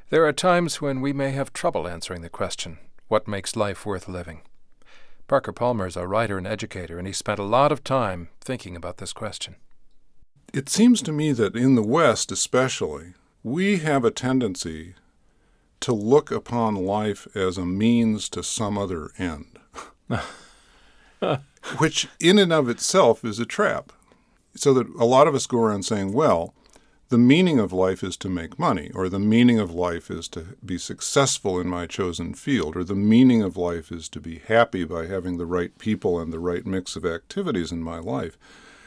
There are times when we may have trouble answering the question, what makes life worth living? Parker Palmer is a writer and educator, and he spent a lot of time thinking about this question. It seems to me that in the West especially, we have a tendency to look upon life as a means to some other end, which in and of itself is a trap. So that a lot of us go around saying, well, the meaning of life is to make money, or the meaning of life is to be successful in my chosen field, or the meaning of life is to be happy by having the right people and the right mix of activities in my life.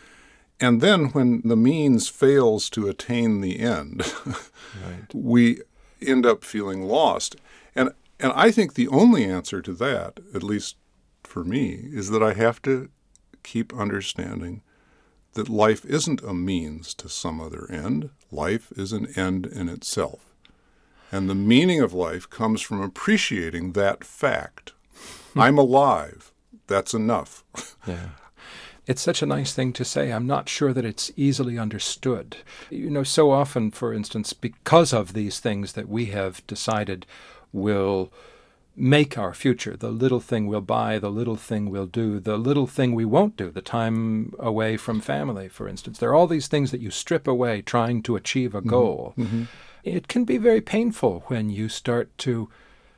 And then when the means fails to attain the end, right, we end up feeling lost. And I think the only answer to that, at least for me, is that I have to keep understanding that life isn't a means to some other end. Life is an end in itself. And the meaning of life comes from appreciating that fact. I'm alive. That's enough. Yeah. It's such a nice thing to say. I'm not sure that it's easily understood. So often, for instance, because of these things that we have decided will make our future, the little thing we'll buy, the little thing we'll do, the little thing we won't do, the time away from family, for instance. There are all these things that you strip away trying to achieve a goal. Mm-hmm. It can be very painful when you start to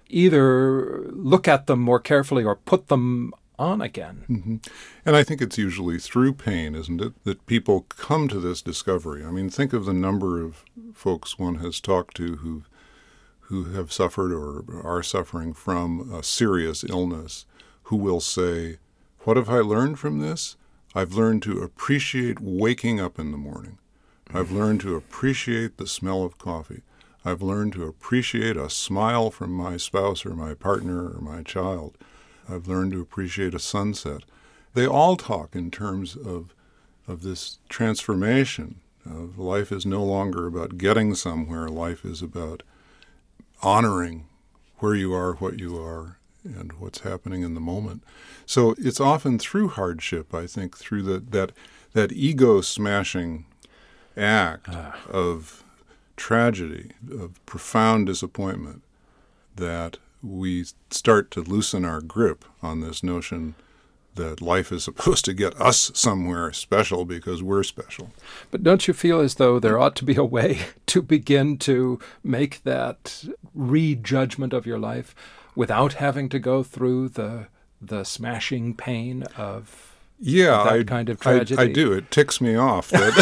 either look at them more carefully or put them on again. Mm-hmm. And I think it's usually through pain, isn't it, that people come to this discovery. I mean, think of the number of folks one has talked to who have suffered or are suffering from a serious illness, who will say, what have I learned from this? I've learned to appreciate waking up in the morning. I've learned to appreciate the smell of coffee. I've learned to appreciate a smile from my spouse or my partner or my child. I've learned to appreciate a sunset. They all talk in terms of this transformation of life is no longer about getting somewhere. Life is about honoring where you are, what you are, and what's happening in the moment. So it's often through hardship, I think, through that ego-smashing act of tragedy, of profound disappointment, that we start to loosen our grip on this notion that life is supposed to get us somewhere special because we're special. But don't you feel as though there ought to be a way to begin to make that re-judgment of your life without having to go through the smashing pain of that kind of tragedy? I do. It ticks me off that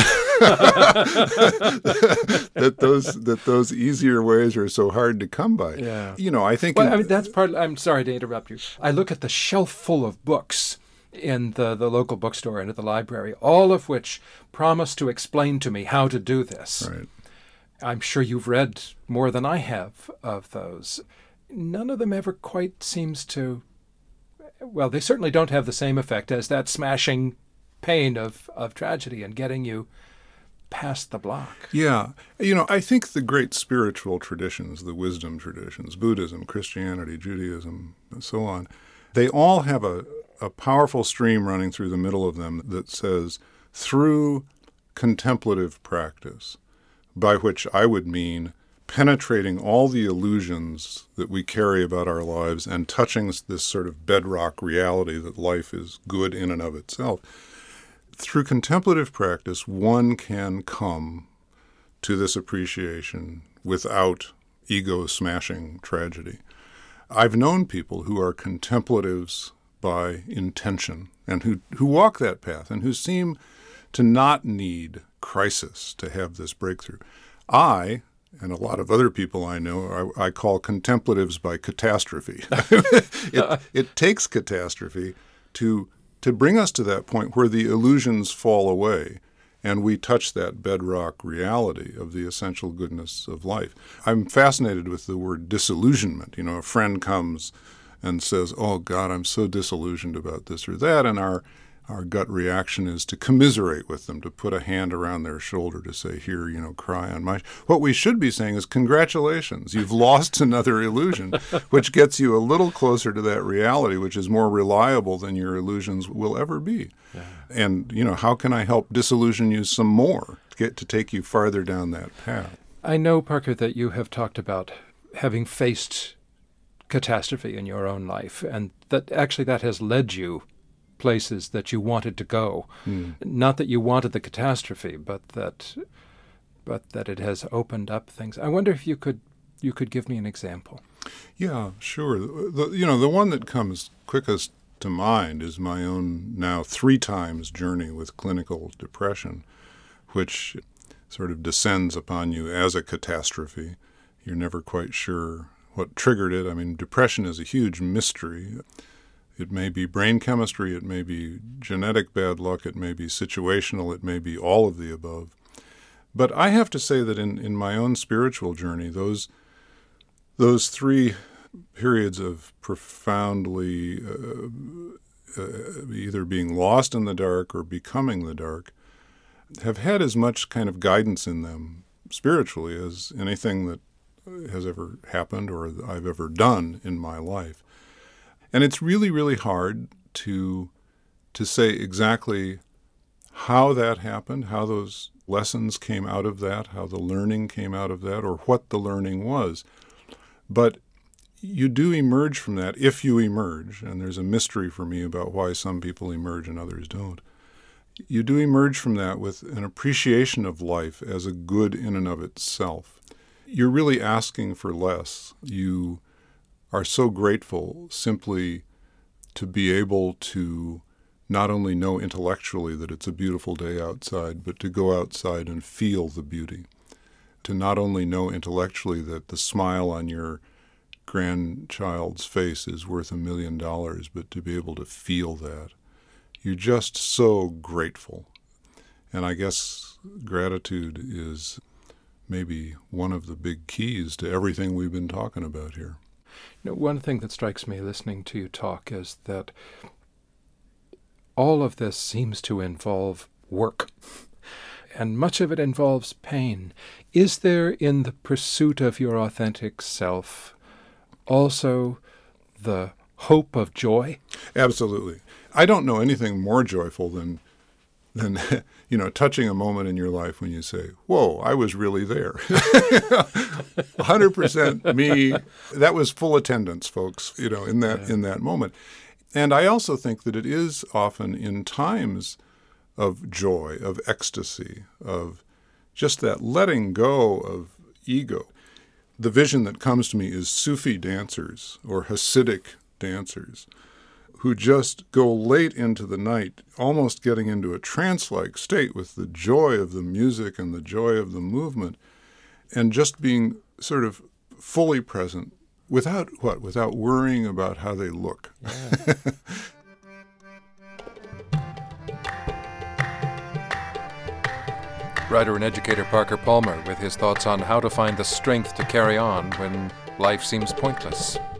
that those easier ways are so hard to come by. Yeah. I think... Well, that's part... I'm sorry to interrupt you. I look at the shelf full of books in the local bookstore and at the library, all of which promise to explain to me how to do this. Right. I'm sure you've read more than I have of those. None of them ever quite seems to... Well, they certainly don't have the same effect as that smashing pain of tragedy and getting you past the block. Yeah. I think the great spiritual traditions, the wisdom traditions, Buddhism, Christianity, Judaism, and so on, they all have a powerful stream running through the middle of them that says, through contemplative practice, by which I would mean penetrating all the illusions that we carry about our lives and touching this sort of bedrock reality that life is good in and of itself. Through contemplative practice, one can come to this appreciation without ego-smashing tragedy. I've known people who are contemplatives by intention and who walk that path and who seem to not need crisis to have this breakthrough. I, and a lot of other people I know, I call contemplatives by catastrophe. It takes catastrophe to bring us to that point where the illusions fall away and we touch that bedrock reality of the essential goodness of life. I'm fascinated with the word disillusionment. A friend comes and says, oh, God, I'm so disillusioned about this or that, and our gut reaction is to commiserate with them, to put a hand around their shoulder to say, here, cry on my... What we should be saying is, congratulations, you've lost another illusion, which gets you a little closer to that reality, which is more reliable than your illusions will ever be. Yeah. And, how can I help disillusion you some more to take you farther down that path? I know, Parker, that you have talked about having faced catastrophe in your own life, and that actually that has led you places that you wanted to go. Not that you wanted the catastrophe, but that it has opened up things. I wonder if you could give me an example. Yeah, sure. The one that comes quickest to mind is my own now 3 times journey with clinical depression, which sort of descends upon you as a catastrophe. You're never quite sure what triggered it. I mean, depression is a huge mystery. It may be brain chemistry, it may be genetic bad luck, it may be situational, it may be all of the above. But I have to say that in my own spiritual journey, those 3 periods of profoundly either being lost in the dark or becoming the dark have had as much kind of guidance in them spiritually as anything that has ever happened or I've ever done in my life. And it's really, really hard to say exactly how that happened, how those lessons came out of that, how the learning came out of that, or what the learning was. But you do emerge from that if you emerge, and there's a mystery for me about why some people emerge and others don't. You do emerge from that with an appreciation of life as a good in and of itself. You're really asking for less. You are so grateful simply to be able to not only know intellectually that it's a beautiful day outside, but to go outside and feel the beauty. To not only know intellectually that the smile on your grandchild's face is worth $1 million, but to be able to feel that. You're just so grateful. And I guess gratitude is maybe one of the big keys to everything we've been talking about here. One thing that strikes me listening to you talk is that all of this seems to involve work, and much of it involves pain. Is there in the pursuit of your authentic self also the hope of joy? Absolutely. I don't know anything more joyful than touching a moment in your life when you say, whoa, I was really there. 100% me. That was full attendance, folks, in that moment. And I also think that it is often in times of joy, of ecstasy, of just that letting go of ego. The vision that comes to me is Sufi dancers or Hasidic dancers who just go late into the night, almost getting into a trance-like state with the joy of the music and the joy of the movement, and just being sort of fully present without worrying about how they look. Yeah. Writer and educator Parker Palmer with his thoughts on how to find the strength to carry on when life seems pointless.